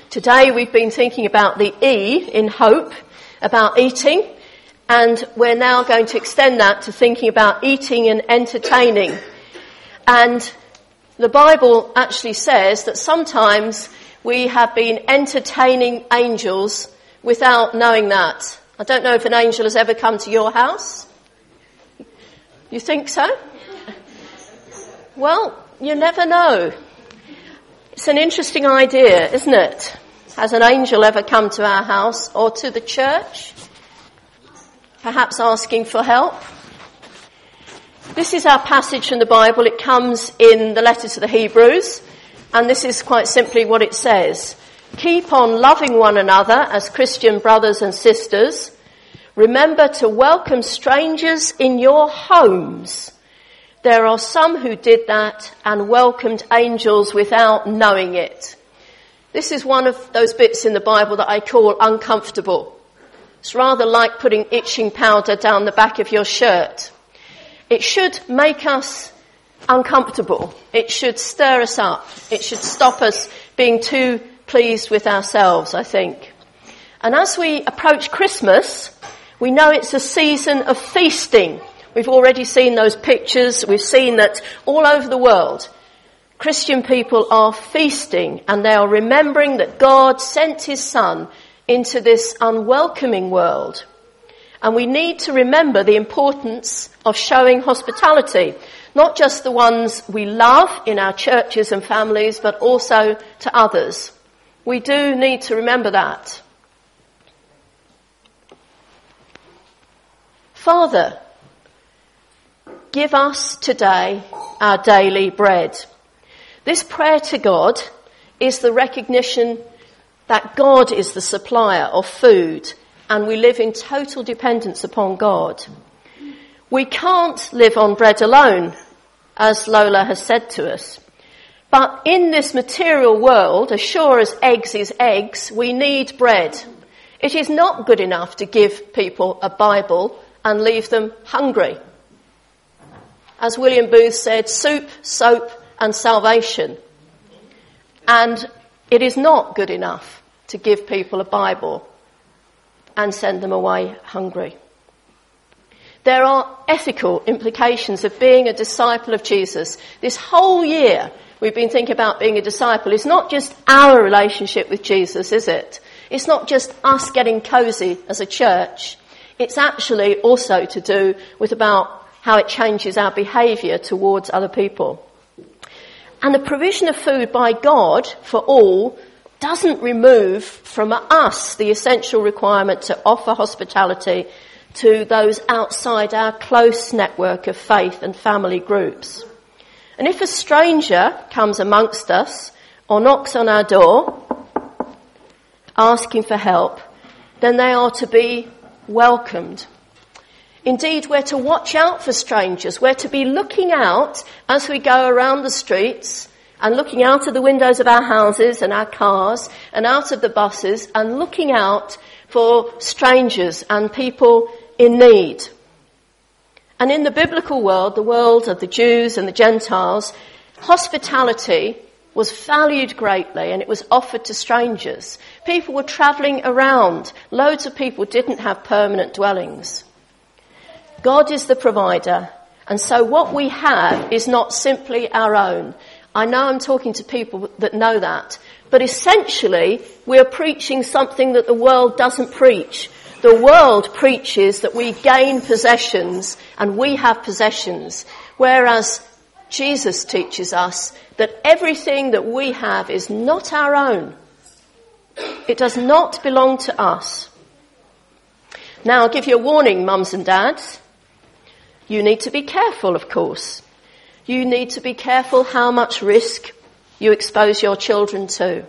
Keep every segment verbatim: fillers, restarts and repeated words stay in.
Today we've been thinking about the E in hope, about eating, and we're now going to extend that to thinking about eating and entertaining. And the Bible actually says that sometimes we have been entertaining angels without knowing that. I don't know if an angel has ever come to your house. You think so? Well, you never know. It's an interesting idea, isn't it? Has an angel ever come to our house or to the church? Perhaps asking for help? This is our passage from the Bible. It comes in the letter to the Hebrews, and this is quite simply what it says. Keep on loving one another as Christian brothers and sisters. Remember to welcome strangers in your homes. There are some who did that and welcomed angels without knowing it. This is one of those bits in the Bible that I call uncomfortable. It's rather like putting itching powder down the back of your shirt. It should make us uncomfortable. It should stir us up. It should stop us being too pleased with ourselves, I think. And as we approach Christmas, we know it's a season of feasting. We've already seen those pictures. We've seen that all over the world, Christian people are feasting and they are remembering that God sent his Son into this unwelcoming world. And we need to remember the importance of showing hospitality, not just the ones we love in our churches and families, but also to others. We do need to remember that. Father, give us today our daily bread. This prayer to God is the recognition that God is the supplier of food and we live in total dependence upon God. We can't live on bread alone, as Lola has said to us. But in this material world, as sure as eggs is eggs, we need bread. It is not good enough to give people a Bible and leave them hungry. As William Booth said, soup, soap and salvation. And it is not good enough to give people a Bible and send them away hungry. There are ethical implications of being a disciple of Jesus. This whole year we've been thinking about being a disciple. It's not just our relationship with Jesus, is it? It's not just us getting cosy as a church. It's actually also to do with about how it changes our behaviour towards other people. And the provision of food by God for all doesn't remove from us the essential requirement to offer hospitality to those outside our close network of faith and family groups. And if a stranger comes amongst us or knocks on our door asking for help, then they are to be welcomed. Indeed, we're to watch out for strangers. We're to be looking out as we go around the streets and looking out of the windows of our houses and our cars and out of the buses and looking out for strangers and people in need. And in the biblical world, the world of the Jews and the Gentiles, hospitality was valued greatly and it was offered to strangers. People were travelling around. Loads of people didn't have permanent dwellings. God is the provider, and so what we have is not simply our own. I know I'm talking to people that know that, but essentially we're preaching something that the world doesn't preach. The world preaches that we gain possessions and we have possessions, whereas Jesus teaches us that everything that we have is not our own. It does not belong to us. Now, I'll give you a warning, mums and dads. You need to be careful, of course. You need to be careful how much risk you expose your children to.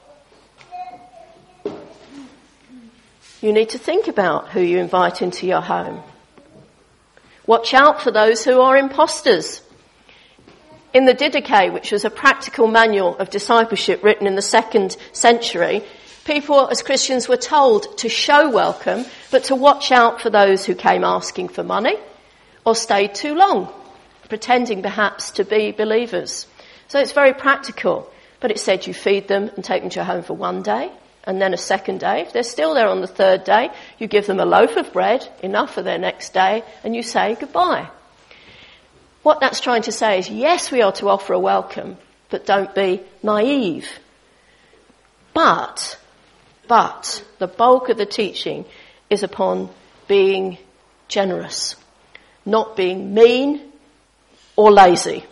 You need to think about who you invite into your home. Watch out for those who are imposters. In the Didache, which was a practical manual of discipleship written in the second century, people as Christians were told to show welcome, but to watch out for those who came asking for money or stayed too long, pretending perhaps to be believers. So it's very practical. But it said you feed them and take them to your home for one day, and then a second day. If they're still there on the third day, you give them a loaf of bread, enough for their next day, and you say goodbye. What that's trying to say is, yes, we are to offer a welcome, but don't be naive. But, but, the bulk of the teaching is upon being generous, not being mean or lazy.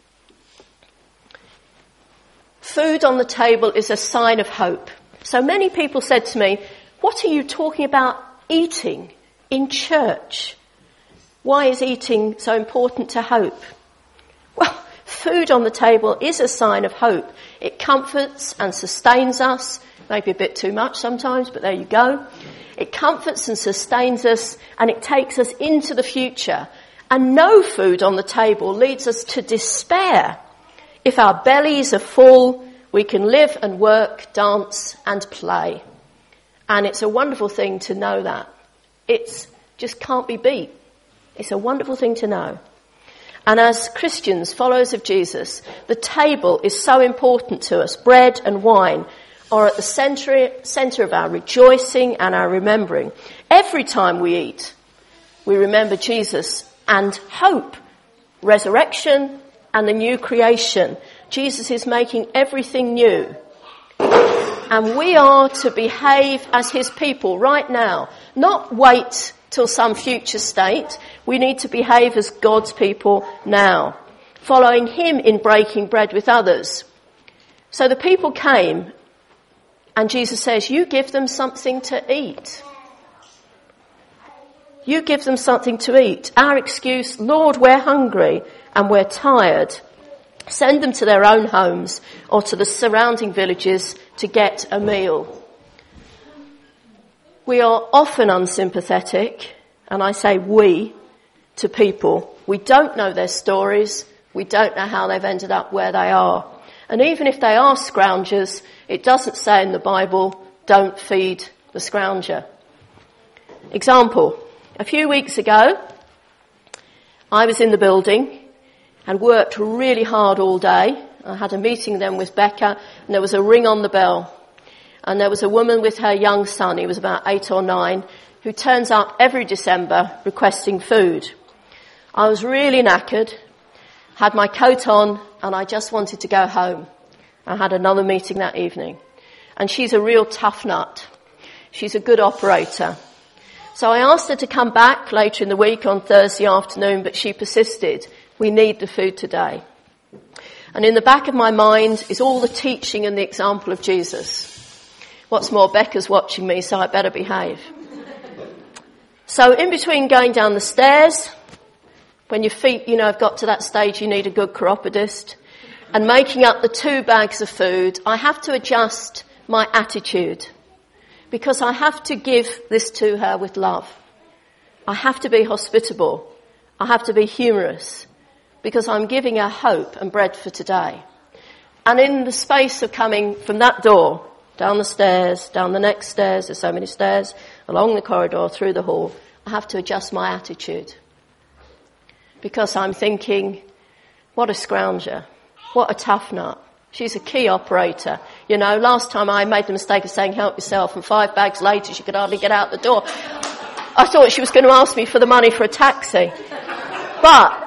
Food on the table is a sign of hope. So many people said to me, what are you talking about eating in church? Why is eating so important to hope? Well, food on the table is a sign of hope. It comforts and sustains us, maybe a bit too much sometimes, but there you go. It comforts and sustains us, and it takes us into the future. And no food on the table leads us to despair. If our bellies are full, we can live and work, dance and play. And it's a wonderful thing to know that. It just can't be beat. It's a wonderful thing to know. And as Christians, followers of Jesus, the table is so important to us. Bread and wine are at the centre, centre of our rejoicing and our remembering. Every time we eat, we remember Jesus and hope, resurrection, and the new creation. Jesus is making everything new. And we are to behave as his people right now, not wait till some future state. We need to behave as God's people now, following him in breaking bread with others. So the people came, and Jesus says, you give them something to eat. You give them something to eat. Our excuse, Lord, we're hungry and we're tired. Send them to their own homes or to the surrounding villages to get a meal. We are often unsympathetic, and I say we, to people. We don't know their stories. We don't know how they've ended up where they are. And even if they are scroungers, it doesn't say in the Bible, don't feed the scrounger. Example, a few weeks ago, I was in the building and worked really hard all day. I had a meeting then with Becca, and there was a ring on the bell. And there was a woman with her young son, he was about eight or nine, who turns up every December requesting food. I was really knackered, had my coat on, and I just wanted to go home. I had another meeting that evening. And she's a real tough nut. She's a good operator. So I asked her to come back later in the week on Thursday afternoon, but she persisted. We need the food today. And in the back of my mind is all the teaching and the example of Jesus. What's more, Becca's watching me, so I better behave. So in between going down the stairs, when your feet, you know, have got to that stage you need a good chiropodist, and making up the two bags of food, I have to adjust my attitude. Because I have to give this to her with love. I have to be hospitable. I have to be humorous. Because I'm giving her hope and bread for today. And in the space of coming from that door, down the stairs, down the next stairs, there's so many stairs, along the corridor, through the hall, I have to adjust my attitude. Because I'm thinking, what a scrounger. What a tough nut. She's a key operator. You know, last time I made the mistake of saying help yourself, and five bags later she could hardly get out the door. I thought she was going to ask me for the money for a taxi. But,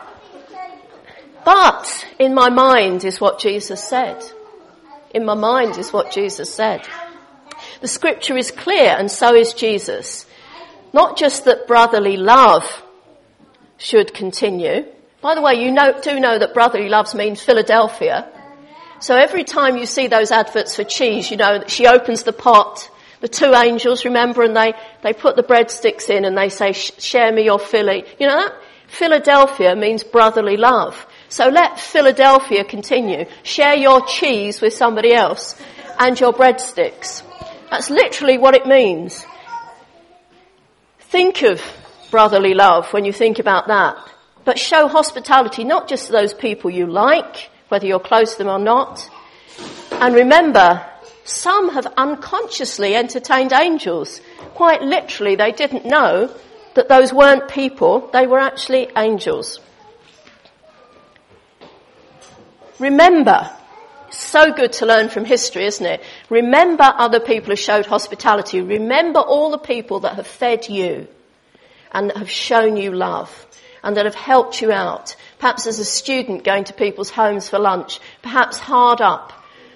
but in my mind is what Jesus said. In my mind is what Jesus said. The scripture is clear, and so is Jesus. Not just that brotherly love should continue. By the way, you know, do know that brotherly love means Philadelphia. So every time you see those adverts for cheese, you know that she opens the pot, the two angels, remember, and they, they put the breadsticks in and they say, share me your Philly. You know that? Philadelphia means brotherly love. So let Philadelphia continue. Share your cheese with somebody else and your breadsticks. That's literally what it means. Think of brotherly love when you think about that. But show hospitality not just to those people you like, whether you're close to them or not. And remember, some have unconsciously entertained angels. Quite literally, they didn't know that those weren't people, they were actually angels. Remember, so good to learn from history, isn't it? Remember other people who showed hospitality. Remember all the people that have fed you and that have shown you love and that have helped you out. Perhaps as a student going to people's homes for lunch, perhaps hard up.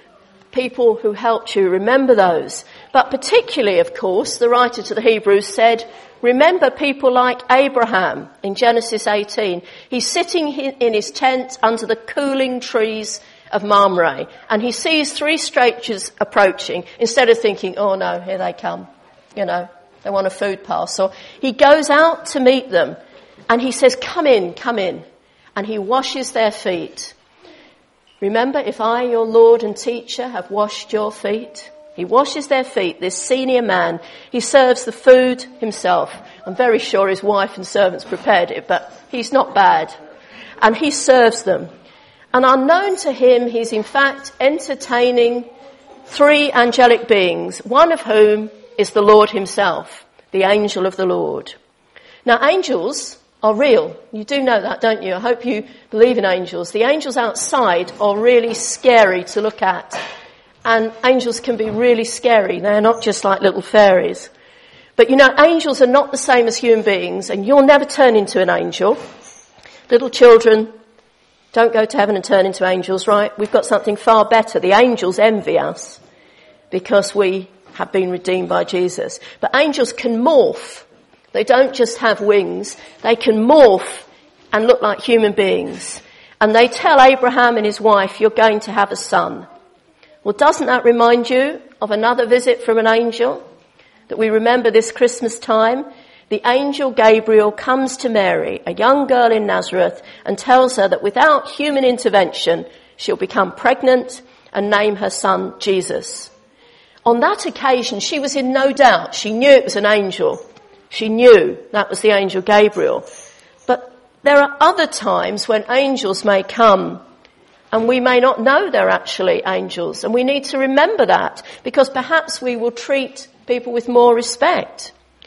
People who helped you, remember those. But particularly, of course, the writer to the Hebrews said, remember people like Abraham in Genesis eighteen. He's sitting in his tent under the cooling trees of Mamre, and he sees three strangers approaching. Instead of thinking, oh no, here they come, you know, they want a food parcel. He goes out to meet them, and he says, come in, come in. And he washes their feet. Remember, if I, your Lord and teacher, have washed your feet. He washes their feet, this senior man. He serves the food himself. I'm very sure his wife and servants prepared it, but he's not bad. And he serves them. And unknown to him, he's in fact entertaining three angelic beings, one of whom is the Lord himself, the angel of the Lord. Now, angels are real. You do know that, don't you? I hope you believe in angels. The angels outside are really scary to look at. And angels can be really scary. They're not just like little fairies. But you know, angels are not the same as human beings, and you'll never turn into an angel. Little children don't go to heaven and turn into angels, right? We've got something far better. The angels envy us because we have been redeemed by Jesus. But angels can morph. They don't just have wings. They can morph and look like human beings. And they tell Abraham and his wife, you're going to have a son. Well, doesn't that remind you of another visit from an angel that we remember this Christmas time? The angel Gabriel comes to Mary, a young girl in Nazareth, and tells her that without human intervention, she'll become pregnant and name her son Jesus. On that occasion, she was in no doubt. She knew it was an angel. She knew that was the angel Gabriel. But there are other times when angels may come and we may not know they're actually angels. And we need to remember that because perhaps we will treat people with more respect.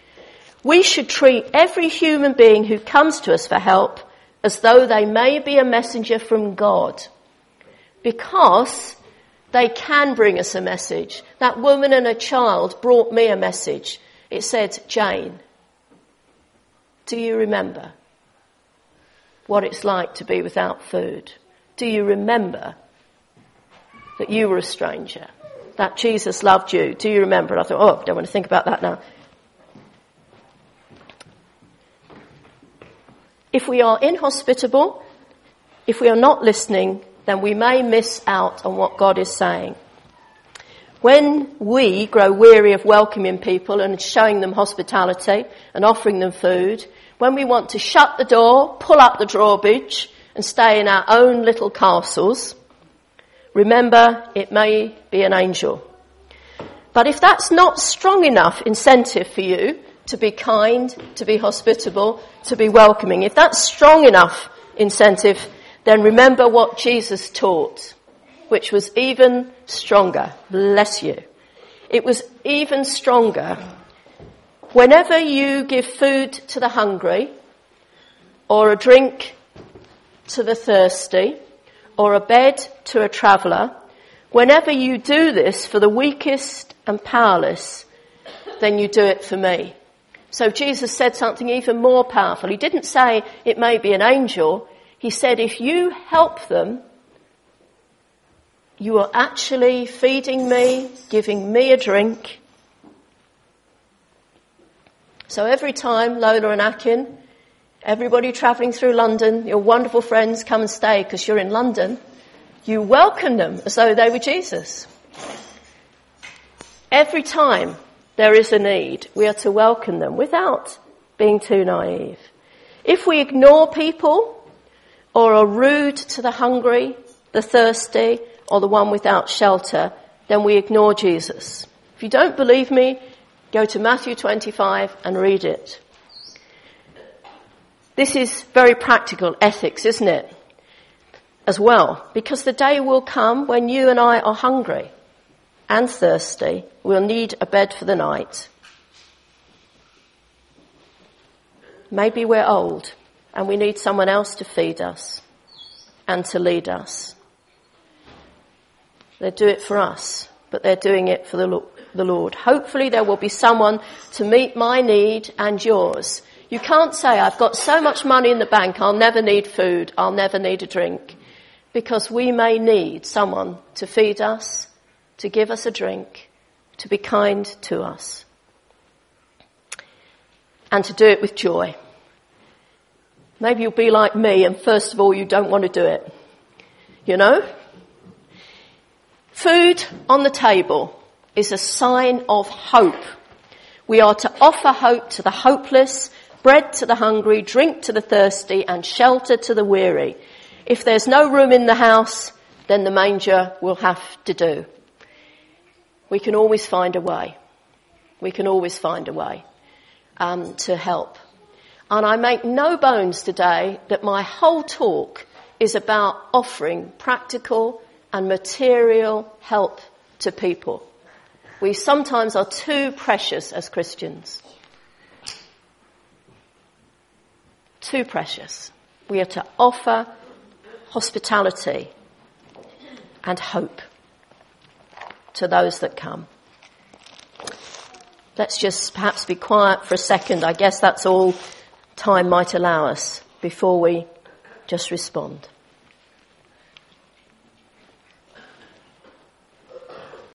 We should treat every human being who comes to us for help as though they may be a messenger from God, because they can bring us a message. That woman and her child brought me a message. It said, Jane, do you remember what it's like to be without food? Do you remember that you were a stranger, that Jesus loved you? Do you remember? And I thought, oh, I don't want to think about that now. If we are inhospitable, if we are not listening, then we may miss out on what God is saying. When we grow weary of welcoming people and showing them hospitality and offering them food, when we want to shut the door, pull up the drawbridge and stay in our own little castles, remember it may be an angel. But if that's not strong enough incentive for you to be kind, to be hospitable, to be welcoming, if that's strong enough incentive, then remember what Jesus taught, which was even stronger. Bless you. It was even stronger. Whenever you give food to the hungry, or a drink to the thirsty, or a bed to a traveller, whenever you do this for the weakest and powerless, then you do it for me. So Jesus said something even more powerful. He didn't say it may be an angel. He said if you help them, you are actually feeding me, giving me a drink. So every time Lola and Akin, everybody travelling through London, your wonderful friends come and stay because you're in London, you welcome them as though they were Jesus. Every time there is a need, we are to welcome them without being too naive. If we ignore people or are rude to the hungry, the thirsty, or the one without shelter, then we ignore Jesus. If you don't believe me, go to Matthew twenty-five and read it. This is very practical ethics, isn't it? As well, because the day will come when you and I are hungry and thirsty. We'll need a bed for the night. Maybe we're old and we need someone else to feed us and to lead us. They do it for us, but they're doing it for the, the Lord. Hopefully there will be someone to meet my need and yours. You can't say, I've got so much money in the bank, I'll never need food, I'll never need a drink. Because we may need someone to feed us, to give us a drink, to be kind to us. And to do it with joy. Maybe you'll be like me and first of all you don't want to do it. You know? Food on the table is a sign of hope. We are to offer hope to the hopeless, bread to the hungry, drink to the thirsty, and shelter to the weary. If there's no room in the house, then the manger will have to do. We can always find a way. We can always find a way um, to help. And I make no bones today that my whole talk is about offering practical and material help to people. We sometimes are too precious as Christians. Too precious. We are to offer hospitality and hope to those that come. Let's just perhaps be quiet for a second. I guess that's all time might allow us before we just respond.